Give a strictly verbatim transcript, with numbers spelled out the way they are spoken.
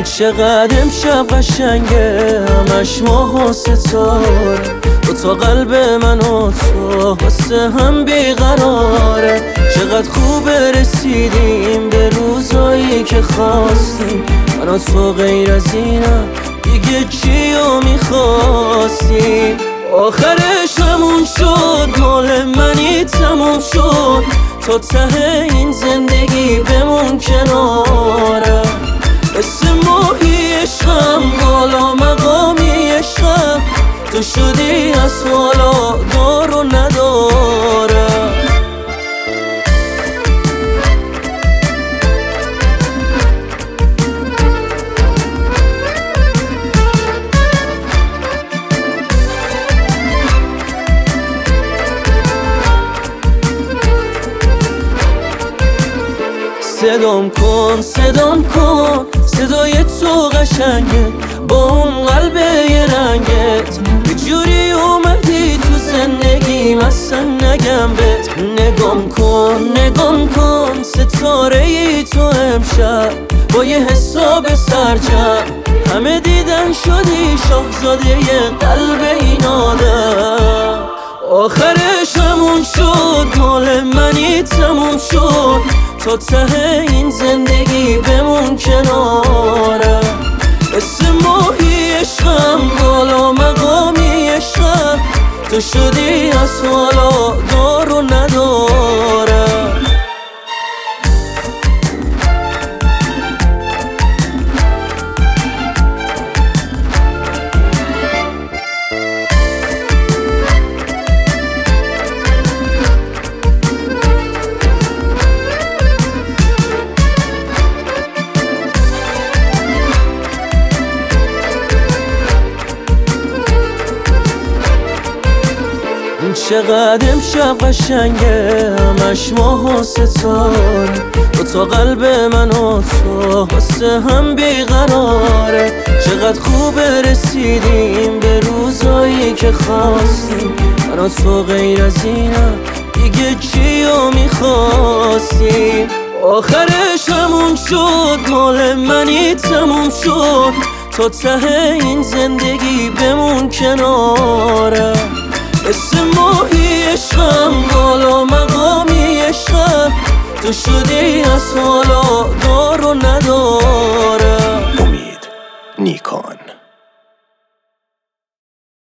چقدر امشب قشنگه، همش ماه و ستاره، دو تا قلب من و تو واسه هم بیقراره. چقدر خوبه رسیدیم به روزایی که خواستیم، من و تو غیر از اینم دیگه چیو میخواستیم. آخرش همون شد، مال منی تموم شد، تا ته این زندگی بمون کنارم. اسم ماهی عشقم، بالا مقامی عشقم، تو شدی از حالا دار و ندارم. صدام کن صدام کن، صدای تو قشنگه، با اون قلب یه رنگت یه جوری اومدی تو زندگیم، اصلا نگم بهت. نگام کن نگام کن، ستاره ای تو امشب با یه حساب سرجم، همه دیدن شدی شاهزاده یه قلب این آدم. آخرش همون شد، مال منی تموم شد، تا ته این زندگی بمون کنارم. اسم ماهی عشقم، بالا مقامی عشقم، تو شدی از حالا دار و ندارم. چقدر امشب قشنگه، همش ماه و ستاره، دو تا قلب من و تو واسه هم بیقراره. چقدر خوبه رسیدیم به روزایی که خواستیم، من و تو غیر از اینم دیگه چیو میخواستیم. آخرش همون شد، مال منی تموم شد، تا ته این زندگی بمون کنارم. اسم ماهی عشقم، بالا مقامی عشقم، تو شدی از حالا دار و ندارم. امید نیکان.